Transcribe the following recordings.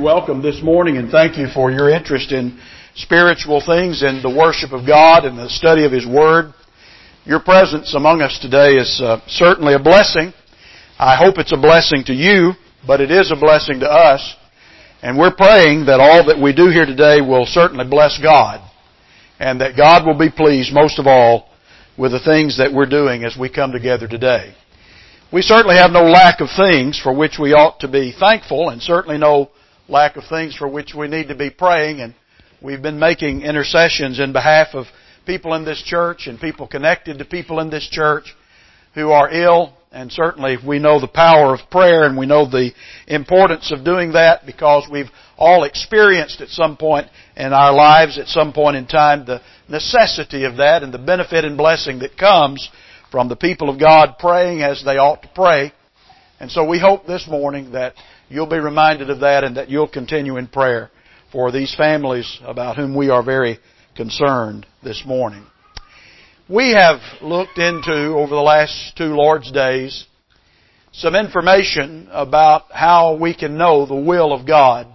Welcome this morning, and thank you for your interest in spiritual things and the worship of God and the study of His Word. Your presence among us today is certainly a blessing. I hope it's a blessing to you, but it is a blessing to us. And we're praying that all that we do here today will certainly bless God, and that God will be pleased most of all with the things that we're doing as we come together today. We certainly have no lack of things for which we ought to be thankful, and certainly no lack of things for which we need to be praying. And we've been making intercessions in behalf of people in this church and people connected to people in this church who are ill. And certainly we know the power of prayer, and we know the importance of doing that because we've all experienced at some point in our lives, at some point in time, the necessity of that and the benefit and blessing that comes from the people of God praying as they ought to pray. And so we hope this morning that you'll be reminded of that and that you'll continue in prayer for these families about whom we are very concerned this morning. We have looked into, over the last 2 Lord's Days, some information about how we can know the will of God.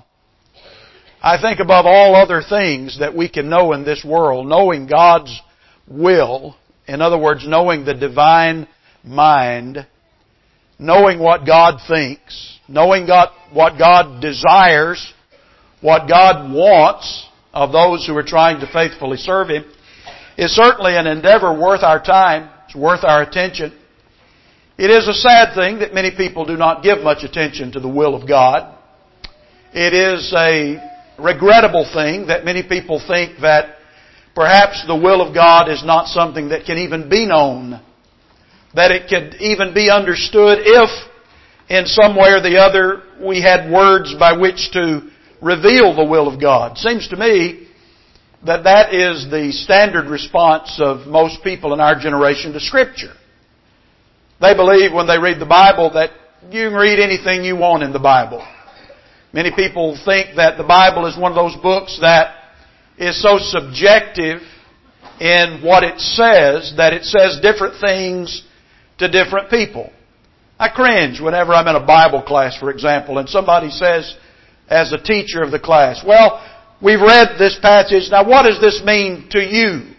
I think above all other things that we can know in this world, knowing God's will, in other words, knowing the divine mind, knowing what God thinks, knowing what God desires, what God wants of those who are trying to faithfully serve Him, is certainly an endeavor worth our time. It's worth our attention. It is a sad thing that many people do not give much attention to the will of God. It is a regrettable thing that many people think that perhaps the will of God is not something that can even be known, that it could even be understood if, in some way or the other, we had words by which to reveal the will of God. Seems to me that that is the standard response of most people in our generation to Scripture. They believe when they read the Bible that you can read anything you want in the Bible. Many people think that the Bible is one of those books that is so subjective in what it says that it says different things to different people. I cringe whenever I'm in a Bible class, for example, and somebody says, as a teacher of the class, well, we've read this passage, now what does this mean to you?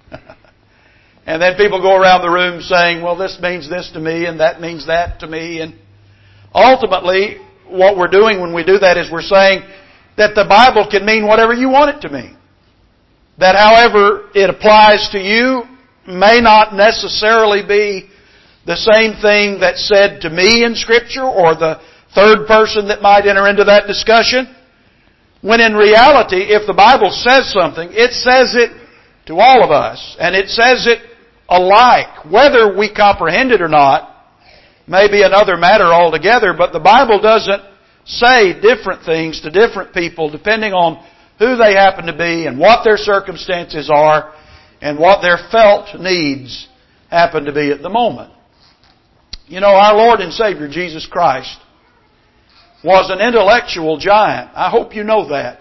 And then people go around the room saying, well, this means this to me, and that means that to me. And ultimately, what we're doing when we do that is we're saying that the Bible can mean whatever you want it to mean. That however it applies to you may not necessarily be the same thing that's said to me in Scripture or the third person that might enter into that discussion. When in reality, if the Bible says something, it says it to all of us. And it says it alike. Whether we comprehend it or not may be another matter altogether. But the Bible doesn't say different things to different people depending on who they happen to be and what their circumstances are and what their felt needs happen to be at the moment. You know, our Lord and Savior, Jesus Christ, was an intellectual giant. I hope you know that.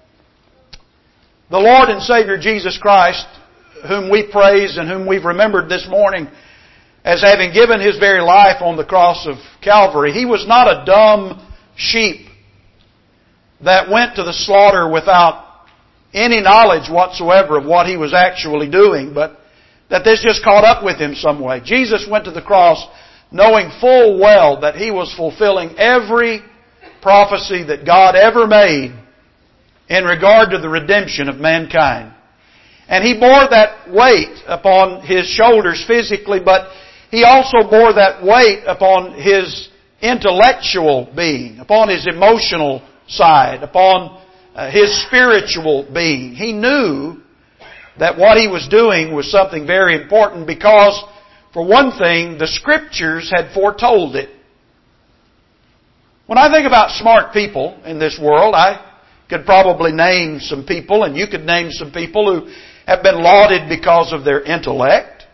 The Lord and Savior, Jesus Christ, whom we praise and whom we've remembered this morning as having given His very life on the cross of Calvary, He was not a dumb sheep that went to the slaughter without any knowledge whatsoever of what He was actually doing, but that this just caught up with Him some way. Jesus went to the cross knowing full well that He was fulfilling every prophecy that God ever made in regard to the redemption of mankind. And He bore that weight upon His shoulders physically, but He also bore that weight upon His intellectual being, upon His emotional side, upon His spiritual being. He knew that what He was doing was something very important because, for one thing, the Scriptures had foretold it. When I think about smart people in this world, I could probably name some people, and you could name some people who have been lauded because of their intellect.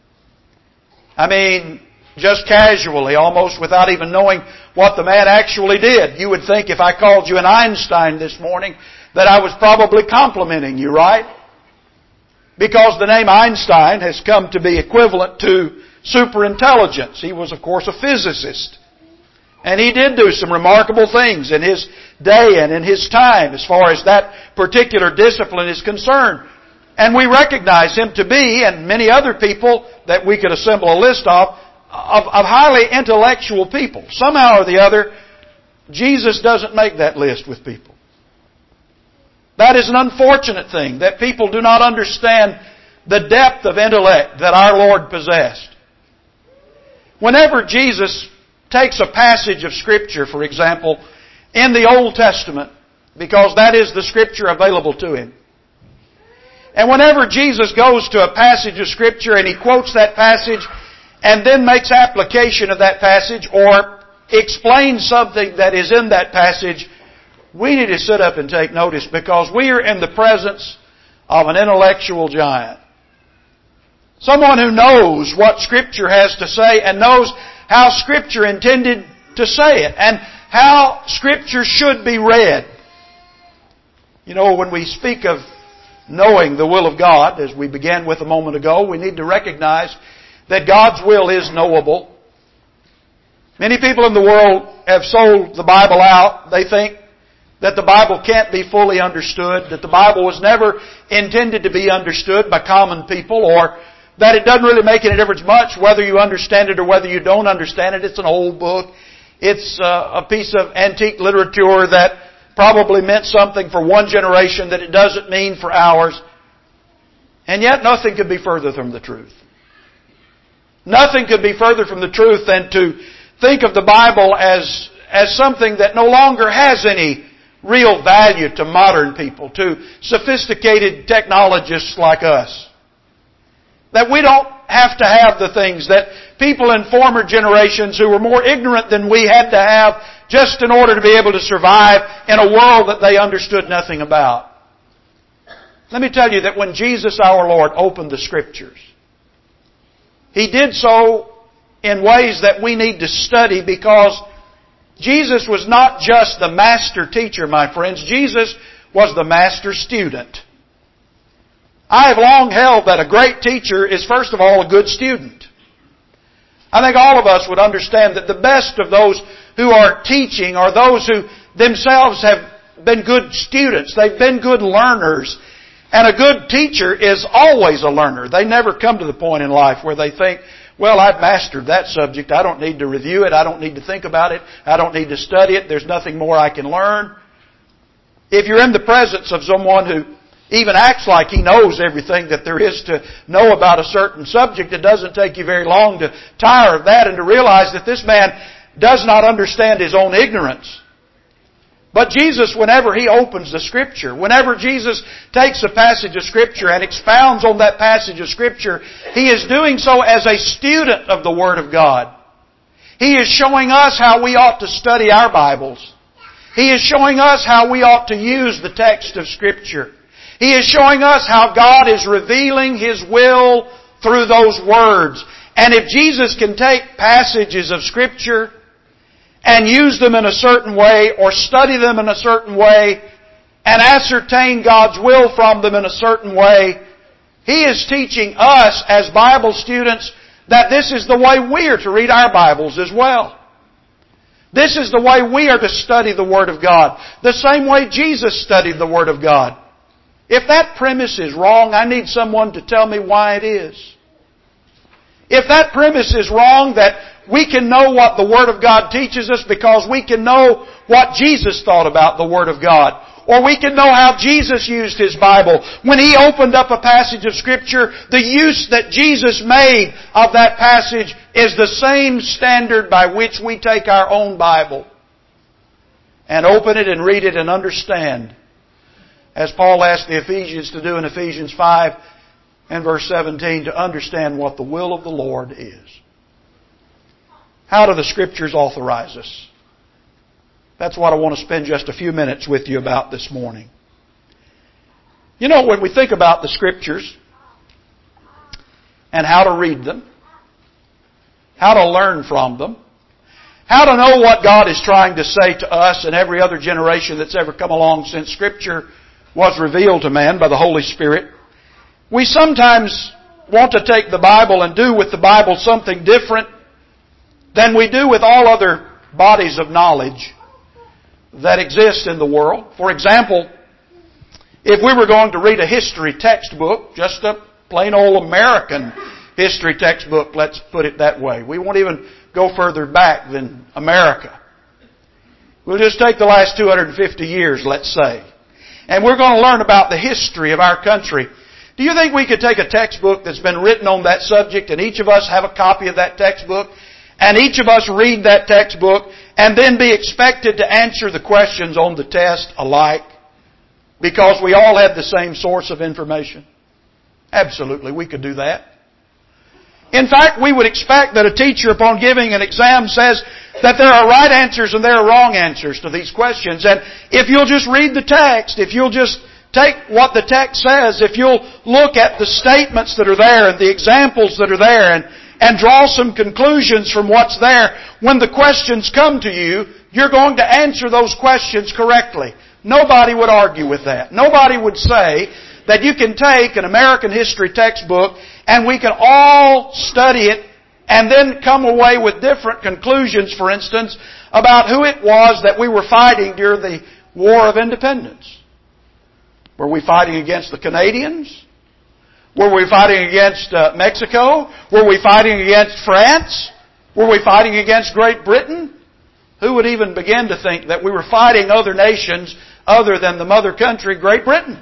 I mean, just casually, almost without even knowing what the man actually did. You would think if I called you an Einstein this morning that I was probably complimenting you, right? Because the name Einstein has come to be equivalent to superintelligence. He was, of course, a physicist. And He did do some remarkable things in His day and in His time as far as that particular discipline is concerned. And we recognize Him to be, and many other people that we could assemble a list of highly intellectual people. Somehow or the other, Jesus doesn't make that list with people. That is an unfortunate thing, that people do not understand the depth of intellect that our Lord possessed. Whenever Jesus takes a passage of Scripture, for example, in the Old Testament, because that is the Scripture available to Him, and whenever Jesus goes to a passage of Scripture and He quotes that passage and then makes application of that passage or explains something that is in that passage, we need to sit up and take notice, because we are in the presence of an intellectual giant. Someone who knows what Scripture has to say and knows how Scripture intended to say it and how Scripture should be read. You know, when we speak of knowing the will of God, as we began with a moment ago, we need to recognize that God's will is knowable. Many people in the world have sold the Bible out. They think that the Bible can't be fully understood, that the Bible was never intended to be understood by common people, or that it doesn't really make any difference much whether you understand it or whether you don't understand it. It's an old book. It's a piece of antique literature that probably meant something for one generation that it doesn't mean for ours. And yet nothing could be further from the truth. Nothing could be further from the truth than to think of the Bible as something that no longer has any real value to modern people, to sophisticated technologists like us. That we don't have to have the things that people in former generations who were more ignorant than we had to have just in order to be able to survive in a world that they understood nothing about. Let me tell you that when Jesus our Lord opened the Scriptures, He did so in ways that we need to study, because Jesus was not just the master teacher, my friends. Jesus was the master student. I have long held that a great teacher is, first of all, a good student. I think all of us would understand that the best of those who are teaching are those who themselves have been good students. They've been good learners. And a good teacher is always a learner. They never come to the point in life where they think, well, I've mastered that subject. I don't need to review it. I don't need to think about it. I don't need to study it. There's nothing more I can learn. If you're in the presence of someone who even acts like he knows everything that there is to know about a certain subject, it doesn't take you very long to tire of that and to realize that this man does not understand his own ignorance. But Jesus, whenever He opens the Scripture, whenever Jesus takes a passage of Scripture and expounds on that passage of Scripture, He is doing so as a student of the Word of God. He is showing us how we ought to study our Bibles. He is showing us how we ought to use the text of Scripture. He is showing us how God is revealing His will through those words. And if Jesus can take passages of Scripture and use them in a certain way, or study them in a certain way, and ascertain God's will from them in a certain way, He is teaching us as Bible students that this is the way we are to read our Bibles as well. This is the way we are to study the Word of God, the same way Jesus studied the Word of God. If that premise is wrong, I need someone to tell me why it is. If that premise is wrong, that we can know what the Word of God teaches us because we can know what Jesus thought about the Word of God. Or we can know how Jesus used His Bible. When He opened up a passage of Scripture, the use that Jesus made of that passage is the same standard by which we take our own Bible and open it and read it and understand. As Paul asked the Ephesians to do in Ephesians 5 and verse 17, to understand what the will of the Lord is. How do the Scriptures authorize us? That's what I want to spend just a few minutes with you about this morning. You know, when we think about the Scriptures and how to read them, how to learn from them, how to know what God is trying to say to us and every other generation that's ever come along since Scripture was revealed to man by the Holy Spirit, we sometimes want to take the Bible and do with the Bible something different than we do with all other bodies of knowledge that exist in the world. For example, if we were going to read a history textbook, just a plain old American history textbook, let's put it that way. We won't even go further back than America. We'll just take the last 250 years, let's say. And we're going to learn about the history of our country. Do you think we could take a textbook that's been written on that subject and each of us have a copy of that textbook and each of us read that textbook and then be expected to answer the questions on the test alike because we all had the same source of information? Absolutely, we could do that. In fact, we would expect that a teacher, upon giving an exam, says that there are right answers and there are wrong answers to these questions. And if you'll just read the text, if you'll just take what the text says, if you'll look at the statements that are there and the examples that are there and draw some conclusions from what's there, when the questions come to you, you're going to answer those questions correctly. Nobody would argue with that. Nobody would say that you can take an American history textbook and we can all study it and then come away with different conclusions, for instance, about who it was that we were fighting during the War of Independence. Were we fighting against the Canadians? Were we fighting against Mexico? Were we fighting against France? Were we fighting against Great Britain? Who would even begin to think that we were fighting other nations other than the mother country, Great Britain?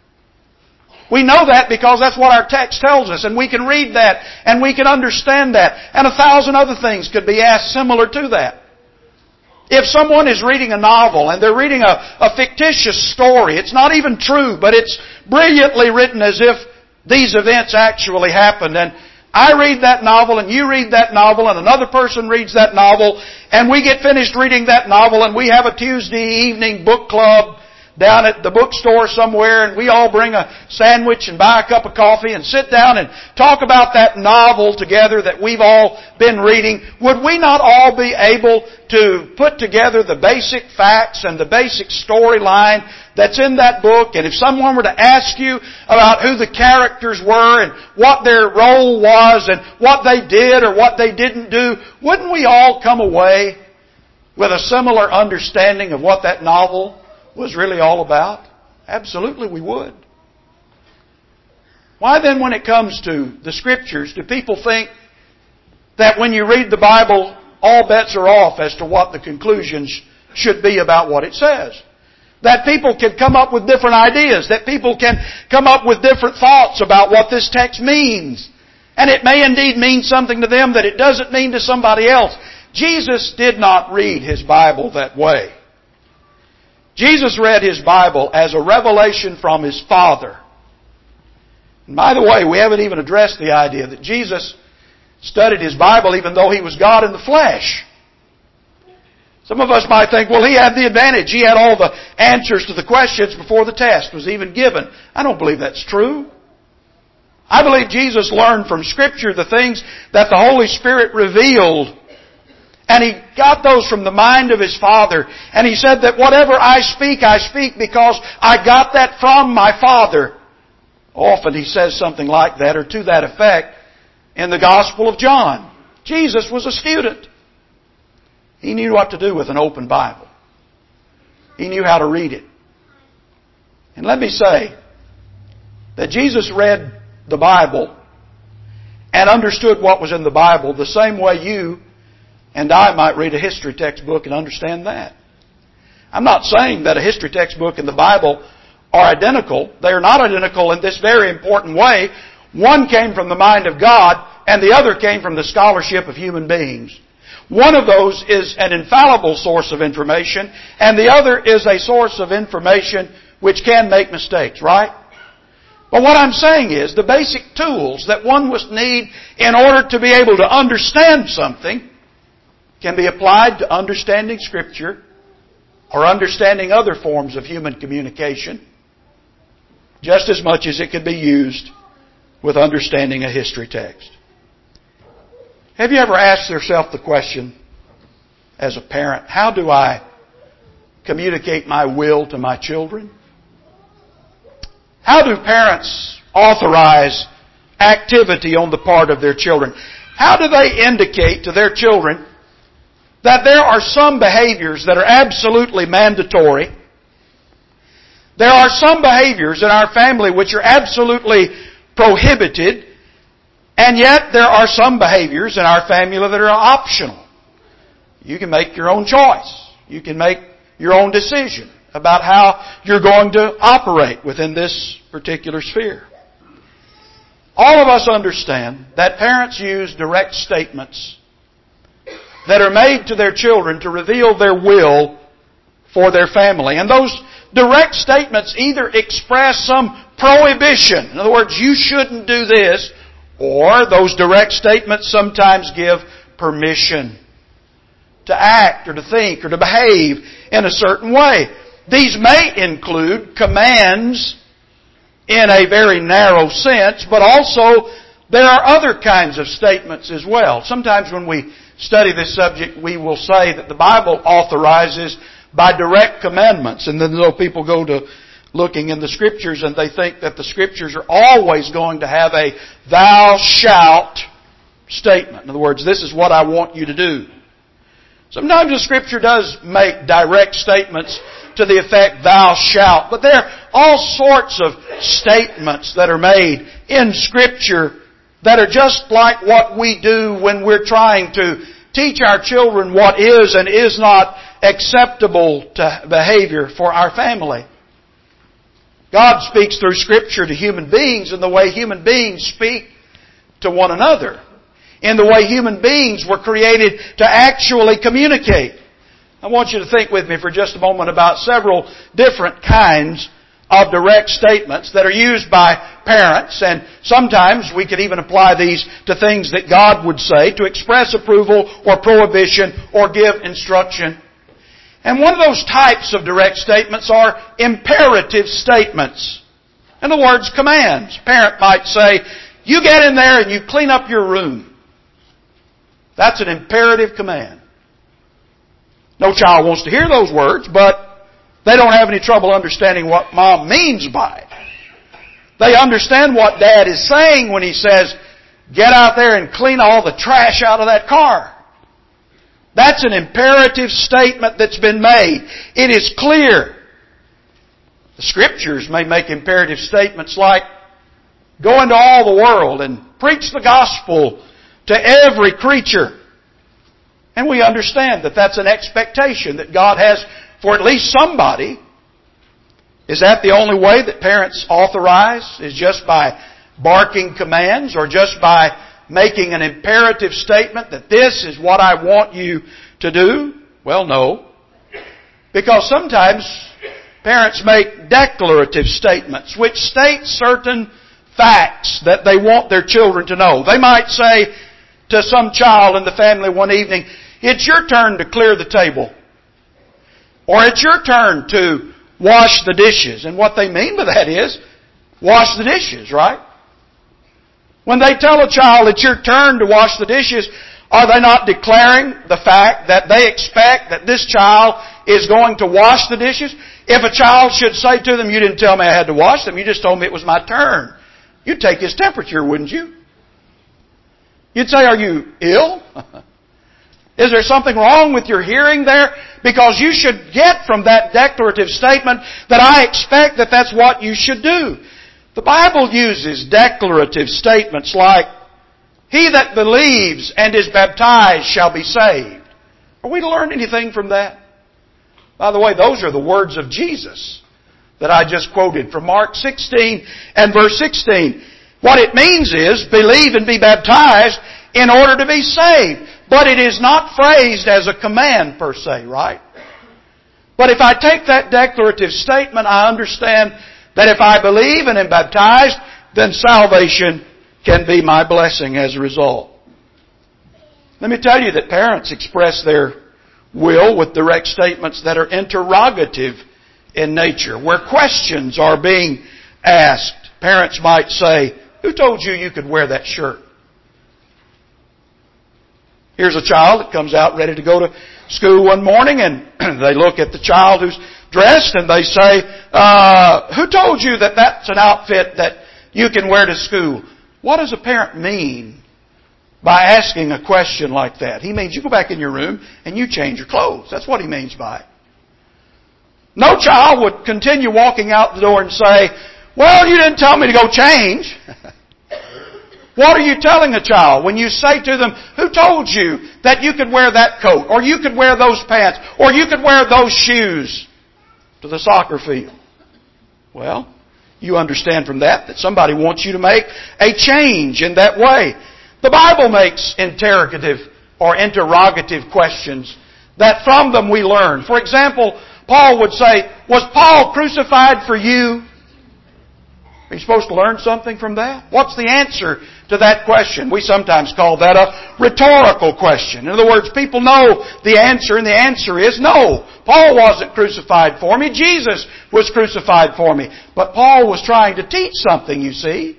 We know that because that's what our text tells us, and we can read that, and we can understand that. And 1,000 other things could be asked similar to that. If someone is reading a novel, and they're reading a fictitious story, it's not even true, but it's brilliantly written as if these events actually happened, and I read that novel, and you read that novel, and another person reads that novel, and we get finished reading that novel, and we have a Tuesday evening book club down at the bookstore somewhere, and we all bring a sandwich and buy a cup of coffee and sit down and talk about that novel together that we've all been reading. Would we not all be able to put together the basic facts and the basic storyline that's in that book? And if someone were to ask you about who the characters were and what their role was and what they did or what they didn't do, wouldn't we all come away with a similar understanding of what that novel was really all about? Absolutely we would. Why then, when it comes to the Scriptures, do people think that when you read the Bible, all bets are off as to what the conclusions should be about what it says? That people can come up with different ideas, that people can come up with different thoughts about what this text means. And it may indeed mean something to them that it doesn't mean to somebody else. Jesus did not read His Bible that way. Jesus read His Bible as a revelation from His Father. And by the way, we haven't even addressed the idea that Jesus studied His Bible even though He was God in the flesh. Some of us might think, well, He had the advantage. He had all the answers to the questions before the test was even given. I don't believe that's true. I believe Jesus learned from Scripture the things that the Holy Spirit revealed. And He got those from the mind of His Father. And He said that whatever I speak because I got that from my Father. Often He says something like that or to that effect in the Gospel of John. Jesus was a student. He knew what to do with an open Bible. He knew how to read it. And let me say that Jesus read the Bible and understood what was in the Bible the same way you and I might read a history textbook and understand that. I'm not saying that a history textbook and the Bible are identical. They are not identical in this very important way. One came from the mind of God and the other came from the scholarship of human beings. One of those is an infallible source of information and the other is a source of information which can make mistakes, right? But what I'm saying is the basic tools that one must need in order to be able to understand something can be applied to understanding Scripture or understanding other forms of human communication just as much as it could be used with understanding a history text. Have you ever asked yourself the question as a parent, how do I communicate my will to my children? How do parents authorize activity on the part of their children? How do they indicate to their children that there are some behaviors that are absolutely mandatory. There are some behaviors in our family which are absolutely prohibited, and yet there are some behaviors in our family that are optional. You can make your own choice. You can make your own decision about how you're going to operate within this particular sphere. All of us understand that parents use direct statements that are made to their children to reveal their will for their family. And those direct statements either express some prohibition. In other words, you shouldn't do this. Or those direct statements sometimes give permission to act or to think or to behave in a certain way. These may include commands in a very narrow sense, but also there are other kinds of statements as well. Sometimes when we study this subject, we will say that the Bible authorizes by direct commandments. And then though people go to looking in the Scriptures and they think that the Scriptures are always going to have a thou shalt statement. In other words, this is what I want you to do. Sometimes the Scripture does make direct statements to the effect thou shalt. But there are all sorts of statements that are made in Scripture that are just like what we do when we're trying to teach our children what is and is not acceptable behavior for our family. God speaks through Scripture to human beings in the way human beings speak to one another. In the way human beings were created to actually communicate. I want you to think with me for just a moment about several different kinds of direct statements that are used by parents, and sometimes we could even apply these to things that God would say to express approval or prohibition or give instruction. And one of those types of direct statements are imperative statements. In other words, commands. A parent might say, you get in there and you clean up your room. That's an imperative command. No child wants to hear those words, but they don't have any trouble understanding what mom means by it. They understand what dad is saying when he says, get out there and clean all the trash out of that car. That's an imperative statement that's been made. It is clear. The Scriptures may make imperative statements like, go into all the world and preach the gospel to every creature. And we understand that that's an expectation that God has for at least somebody. Is that the only way that parents authorize? Is just by barking commands or just by making an imperative statement that this is what I want you to do? Well, no. Because sometimes parents make declarative statements which state certain facts that they want their children to know. They might say to some child in the family one evening, it's your turn to clear the table. Or it's your turn to wash the dishes. And what they mean by that is, wash the dishes, right? When they tell a child it's your turn to wash the dishes, are they not declaring the fact that they expect that this child is going to wash the dishes? If a child should say to them, you didn't tell me I had to wash them, you just told me it was my turn. You'd take his temperature, wouldn't you? You'd say, are you ill? Is there something wrong with your hearing there? Because you should get from that declarative statement that I expect that that's what you should do. The Bible uses declarative statements like, he that believes and is baptized shall be saved. Are we to learn anything from that? By the way, those are the words of Jesus that I just quoted from Mark 16 and verse 16. What it means is, believe and be baptized in order to be saved. But it is not phrased as a command per se, right? But if I take that declarative statement, I understand that if I believe and am baptized, then salvation can be my blessing as a result. Let me tell you that parents express their will with direct statements that are interrogative in nature, where questions are being asked. Parents might say, who told you you could wear that shirt? Here's a child that comes out ready to go to school one morning, and they look at the child who's dressed and they say, who told you that that's an outfit that you can wear to school? What does a parent mean by asking a question like that. He means you go back in your room and you change your clothes. That's what He means by it. No child would continue walking out the door and say, well, you didn't tell me to go change. What are you telling a child when you say to them, who told you that you could wear that coat, or you could wear those pants, or you could wear those shoes to the soccer field? Well, you understand from that somebody wants you to make a change in that way. The Bible makes interrogative or interrogative questions that from them we learn. For example, Paul would say, was Paul crucified for you? Are you supposed to learn something from that? What's the answer to that question? We sometimes call that a rhetorical question. In other words, people know the answer, and the answer is no. Paul wasn't crucified for me. Jesus was crucified for me. But Paul was trying to teach something, you see.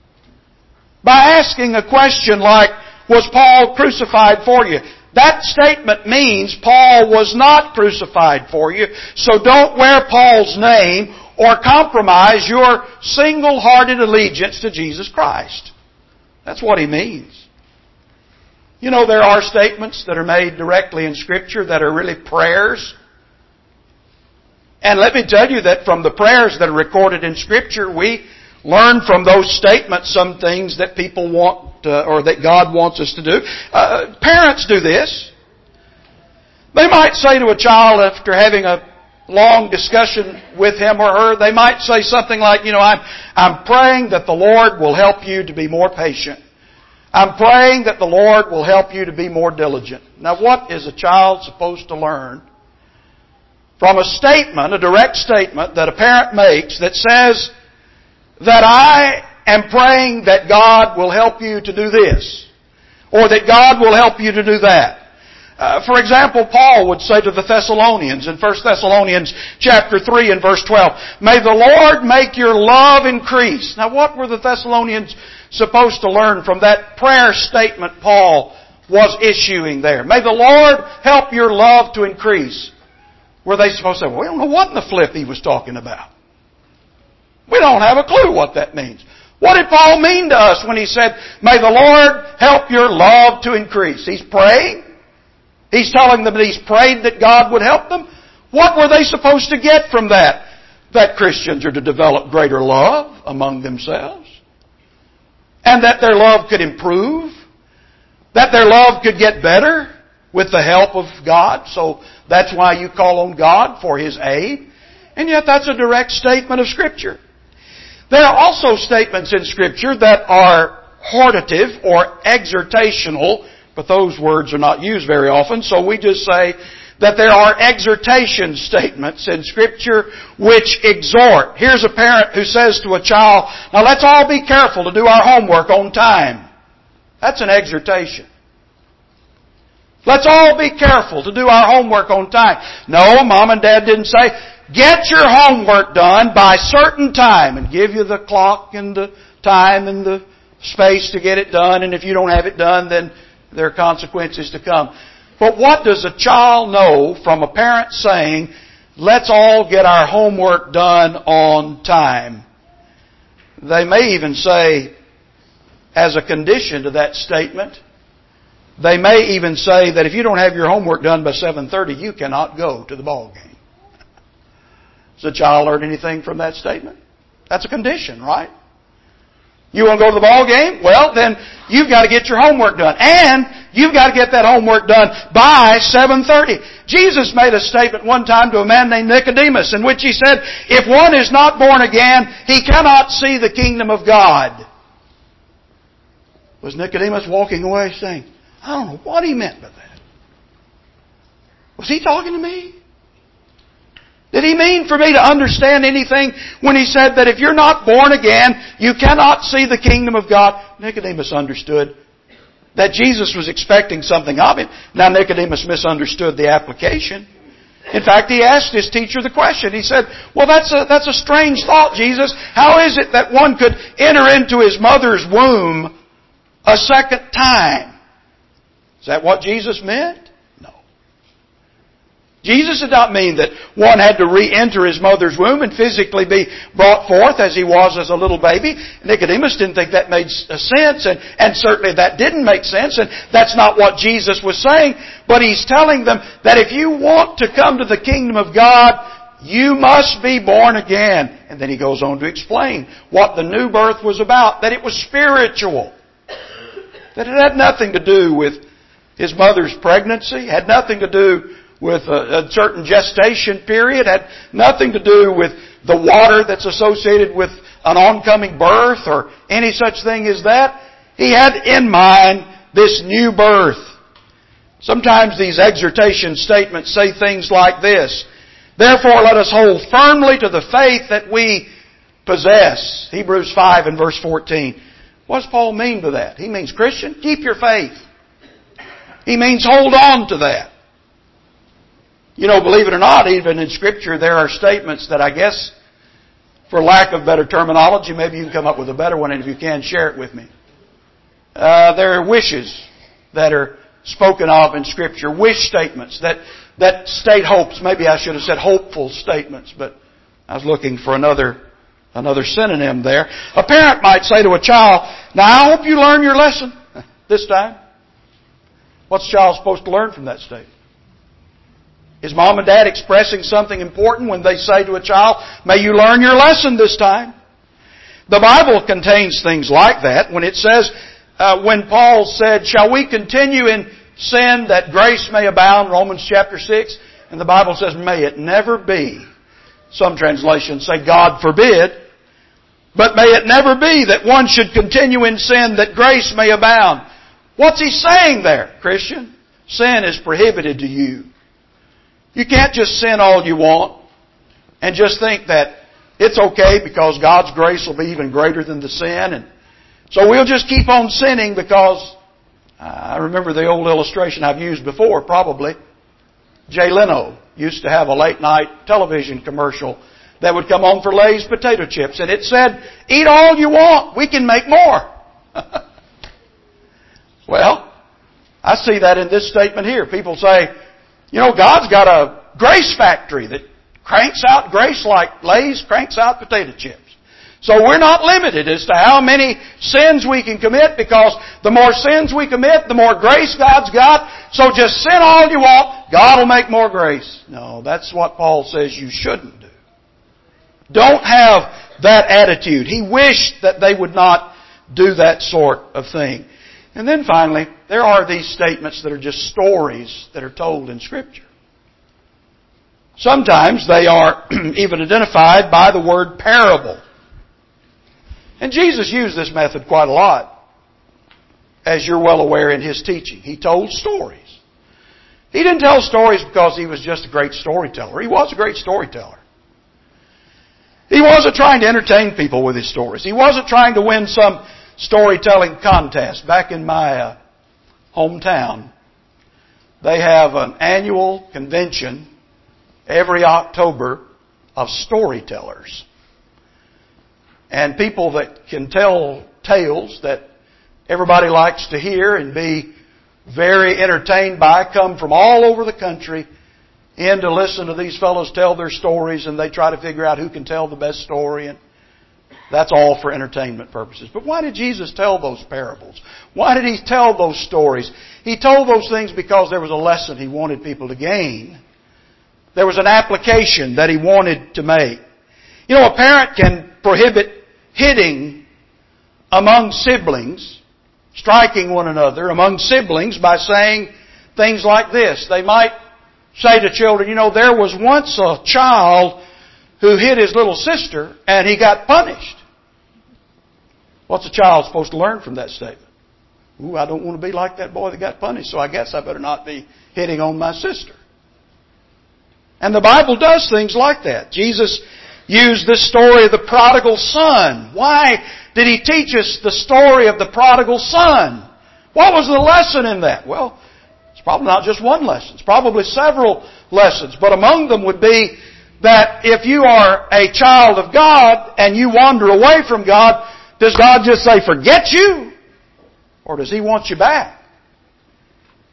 By asking a question like, was Paul crucified for you? That statement means Paul was not crucified for you, so don't wear Paul's name or compromise your single-hearted allegiance to Jesus Christ. That's what he means. You know, there are statements that are made directly in Scripture that are really prayers. And let me tell you that from the prayers that are recorded in Scripture, we learn from those statements some things that people want or that God wants us to do. Parents do this. They might say to a child after having a long discussion with him or her, they might say something like, I'm praying that the Lord will help you to be more patient. I'm praying that the Lord will help you to be more diligent. Now, what is a child supposed to learn from a statement, a direct statement that a parent makes that says that I am praying that God will help you to do this, or that God will help you to do that? For example, Paul would say to the Thessalonians in 1 Thessalonians chapter 3 and verse 12, may the Lord make your love increase. Now, what were the Thessalonians supposed to learn from that prayer statement Paul was issuing there? May the Lord help your love to increase. Were they supposed to say, well, we don't know what in the flip he was talking about. We don't have a clue what that means. What did Paul mean to us when he said, may the Lord help your love to increase? He's praying. He's telling them that he's prayed that God would help them. What were they supposed to get from that? That Christians are to develop greater love among themselves. And that their love could improve. That their love could get better with the help of God. So that's why you call on God for His aid. And yet that's a direct statement of Scripture. There are also statements in Scripture that are hortative or exhortational, but those words are not used very often, so we just say that there are exhortation statements in Scripture which exhort. Here's a parent who says to a child, now let's all be careful to do our homework on time. That's an exhortation. Let's all be careful to do our homework on time. No, Mom and Dad didn't say, get your homework done by certain time, and give you the clock and the time and the space to get it done, and if you don't have it done, then there are consequences to come. But what does a child know from a parent saying, let's all get our homework done on time? They may even say, as a condition to that statement, they may even say that if you don't have your homework done by 7:30, you cannot go to the ball game. Does the child learn anything from that statement? That's a condition, right? You want to go to the ball game? Well, then you've got to get your homework done. And you've got to get that homework done by 7:30. Jesus made a statement one time to a man named Nicodemus in which He said, if one is not born again, he cannot see the kingdom of God. Was Nicodemus walking away saying, I don't know what he meant by that? Was he talking to me? Did he mean for me to understand anything when he said that if you're not born again, you cannot see the kingdom of God? Nicodemus understood that Jesus was expecting something of him. Now Nicodemus misunderstood the application. In fact, he asked his teacher the question. He said, well, that's a strange thought, Jesus. How is it that one could enter into his mother's womb a second time? Is that what Jesus meant? No. Jesus did not mean that one had to re-enter his mother's womb and physically be brought forth as he was as a little baby. Nicodemus didn't think that made sense, and certainly that didn't make sense, and that's not what Jesus was saying. But He's telling them that if you want to come to the kingdom of God, you must be born again. And then He goes on to explain what the new birth was about, that it was spiritual. That it had nothing to do with his mother's pregnancy, had nothing to do with a certain gestation period, had nothing to do with the water that's associated with an oncoming birth or any such thing as that. He had in mind this new birth. Sometimes these exhortation statements say things like this: therefore let us hold firmly to the faith that we possess. Hebrews 5 and verse 14. What does Paul mean by that? He means, Christian, keep your faith. He means hold on to that. You know, believe it or not, even in Scripture there are statements that I guess, for lack of better terminology, maybe you can come up with a better one, and if you can, share it with me. There are wishes that are spoken of in Scripture, wish statements that state hopes. Maybe I should have said hopeful statements, but I was looking for another synonym there. A parent might say to a child, now I hope you learn your lesson this time. What's the child supposed to learn from that statement? Is mom and dad expressing something important when they say to a child, may you learn your lesson this time? The Bible contains things like that. When it says, when Paul said, shall we continue in sin that grace may abound, Romans chapter 6, and the Bible says, may it never be. Some translations say, God forbid. But may it never be that one should continue in sin that grace may abound. What's he saying there, Christian? Sin is prohibited to you. You can't just sin all you want and just think that it's okay because God's grace will be even greater than the sin. And so we'll just keep on sinning because, I remember the old illustration I've used before probably. Jay Leno used to have a late night television commercial that would come on for Lay's potato chips. And it said, eat all you want, we can make more. Well, I see that in this statement here. People say, you know, God's got a grace factory that cranks out grace like Lay's cranks out potato chips. So we're not limited as to how many sins we can commit, because the more sins we commit, the more grace God's got. So just sin all you want, God will make more grace. No, that's what Paul says you shouldn't do. Don't have that attitude. He wished that they would not do that sort of thing. And then finally, there are these statements that are just stories that are told in Scripture. Sometimes they are even identified by the word parable. And Jesus used this method quite a lot, as you're well aware in His teaching. He told stories. He didn't tell stories because He was just a great storyteller. He was a great storyteller. He wasn't trying to entertain people with His stories. He wasn't trying to win some storytelling contest. Back in my hometown, they have an annual convention every October of storytellers. And people that can tell tales that everybody likes to hear and be very entertained by come from all over the country in to listen to these fellows tell their stories, and they try to figure out who can tell the best story, and that's all for entertainment purposes. But why did Jesus tell those parables? Why did He tell those stories? He told those things because there was a lesson He wanted people to gain. There was an application that He wanted to make. You know, a parent can prohibit hitting among siblings, striking one another among siblings by saying things like this. They might say to children, you know, there was once a child who hit his little sister and he got punished. What's a child supposed to learn from that statement? Ooh, I don't want to be like that boy that got punished, so I guess I better not be hitting on my sister. And the Bible does things like that. Jesus used this story of the prodigal son. Why did He teach us the story of the prodigal son? What was the lesson in that? Well, it's probably not just one lesson. It's probably several lessons. But among them would be that if you are a child of God and you wander away from God, does God just say, forget you? Or does He want you back?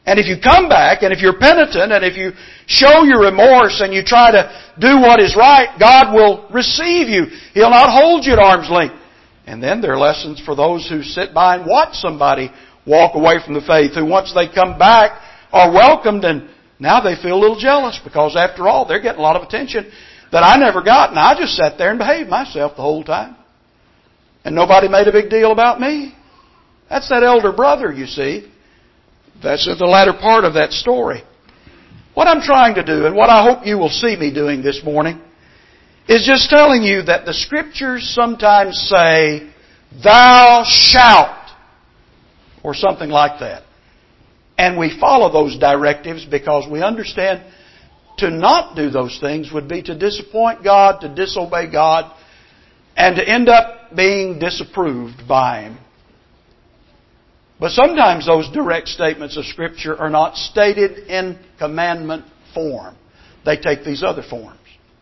And if you come back, and if you're penitent, and if you show your remorse, and you try to do what is right, God will receive you. He'll not hold you at arm's length. And then there are lessons for those who sit by and watch somebody walk away from the faith, who once they come back are welcomed, and now they feel a little jealous because after all, they're getting a lot of attention that I never got, and I just sat there and behaved myself the whole time. And nobody made a big deal about me. That's that elder brother, you see. That's the latter part of that story. What I'm trying to do, and what I hope you will see me doing this morning, is just telling you that the Scriptures sometimes say, "Thou shalt," or something like that. And we follow those directives because we understand to not do those things would be to disappoint God, to disobey God, and to end up being disapproved by Him. But sometimes those direct statements of Scripture are not stated in commandment form. They take these other forms.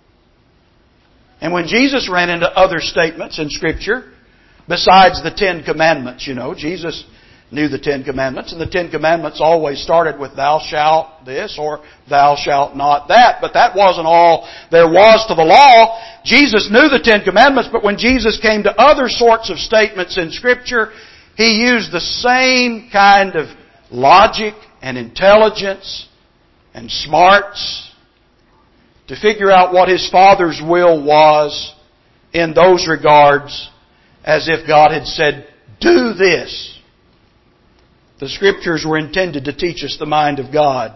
And when Jesus ran into other statements in Scripture, besides the Ten Commandments, Jesus knew the Ten Commandments, and the Ten Commandments always started with "Thou shalt this" or "Thou shalt not that." But that wasn't all there was to the law. Jesus knew the Ten Commandments, but when Jesus came to other sorts of statements in Scripture, He used the same kind of logic and intelligence and smarts to figure out what His Father's will was in those regards, as if God had said, "Do this." The Scriptures were intended to teach us the mind of God.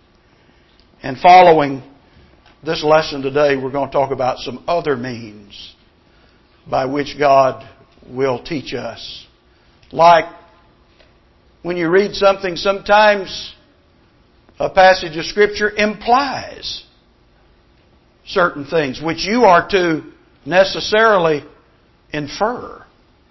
And following this lesson today, we're going to talk about some other means by which God will teach us. Like when you read something, sometimes a passage of Scripture implies certain things which you are to necessarily infer.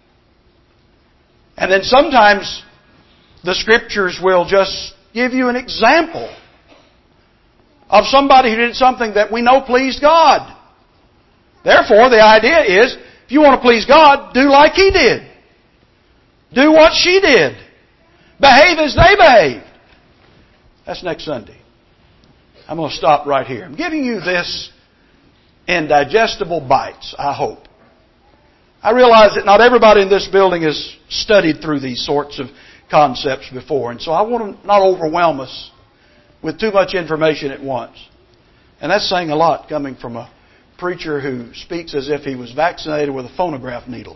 And then sometimes the Scriptures will just give you an example of somebody who did something that we know pleased God. Therefore, the idea is, if you want to please God, do like He did. Do what she did. Behave as they behaved. That's next Sunday. I'm going to stop right here. I'm giving you this in digestible bites, I hope. I realize that not everybody in this building has studied through these sorts of concepts before, and so I want to not overwhelm us with too much information at once. And that's saying a lot coming from a preacher who speaks as if he was vaccinated with a phonograph needle.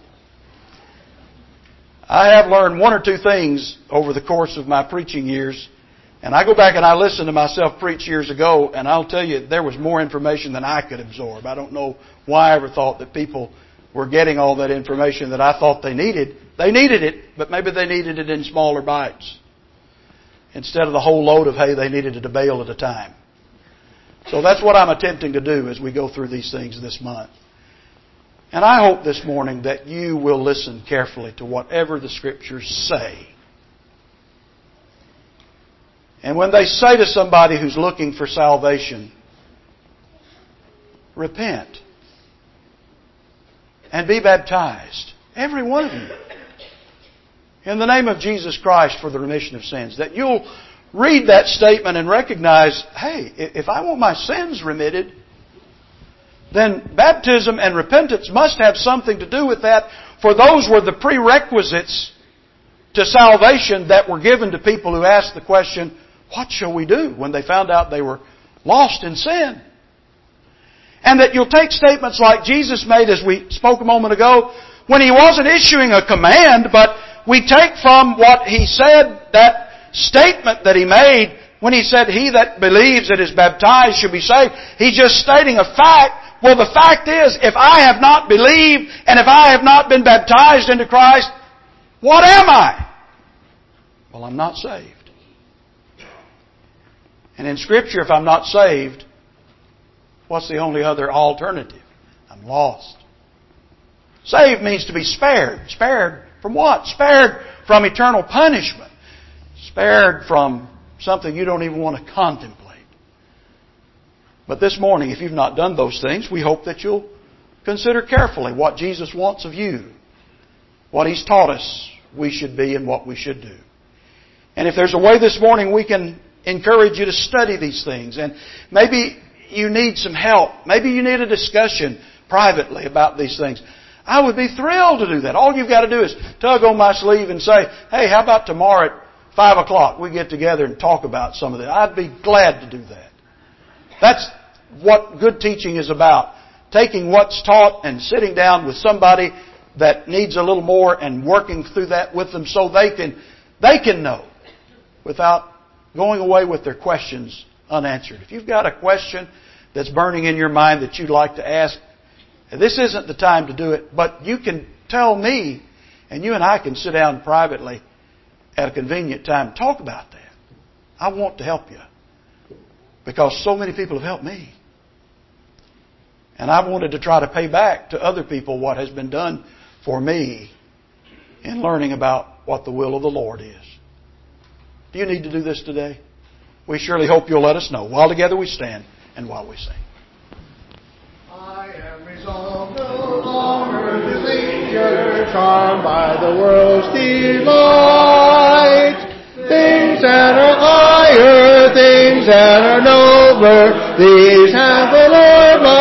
I have learned one or two things over the course of my preaching years, and I go back and I listen to myself preach years ago, and I'll tell you, there was more information than I could absorb. I don't know why I ever thought that people were getting all that information that I thought they needed. They needed it, but maybe they needed it in smaller bites. Instead of the whole load of hay, they needed it a bale at a time. So that's what I'm attempting to do as we go through these things this month. And I hope this morning that you will listen carefully to whatever the Scriptures say. And when they say to somebody who's looking for salvation, repent and be baptized, every one of you, in the name of Jesus Christ for the remission of sins, that you'll read that statement and recognize, hey, if I want my sins remitted, then baptism and repentance must have something to do with that, for those were the prerequisites to salvation that were given to people who asked the question, what shall we do, when they found out they were lost in sin? And that you'll take statements like Jesus made, as we spoke a moment ago, when He wasn't issuing a command, but we take from what He said, that statement that He made, when He said, "He that believes and is baptized shall be saved." He's just stating a fact. Well, the fact is, if I have not believed and if I have not been baptized into Christ, what am I? Well, I'm not saved. And in Scripture, if I'm not saved, what's the only other alternative? I'm lost. Saved means to be spared. Spared from what? Spared from eternal punishment. Spared from something you don't even want to contemplate. But this morning, if you've not done those things, we hope that you'll consider carefully what Jesus wants of you, what He's taught us we should be and what we should do. And if there's a way this morning we can encourage you to study these things, and maybe you need some help, maybe you need a discussion privately about these things, I would be thrilled to do that. All you've got to do is tug on my sleeve and say, hey, how about tomorrow at 5 o'clock we get together and talk about some of this. I'd be glad to do that. That's what good teaching is about. Taking what's taught and sitting down with somebody that needs a little more and working through that with them so they can know without going away with their questions unanswered. If you've got a question that's burning in your mind that you'd like to ask, this isn't the time to do it, but you can tell me, and you and I can sit down privately at a convenient time and talk about that. I want to help you because so many people have helped me. And I wanted to try to pay back to other people what has been done for me in learning about what the will of the Lord is. Do you need to do this today? We surely hope you'll let us know. While together we stand and while we sing. I am resolved no longer to leisure, charmed by the world's delight. Things that are higher, things that are nobler, these have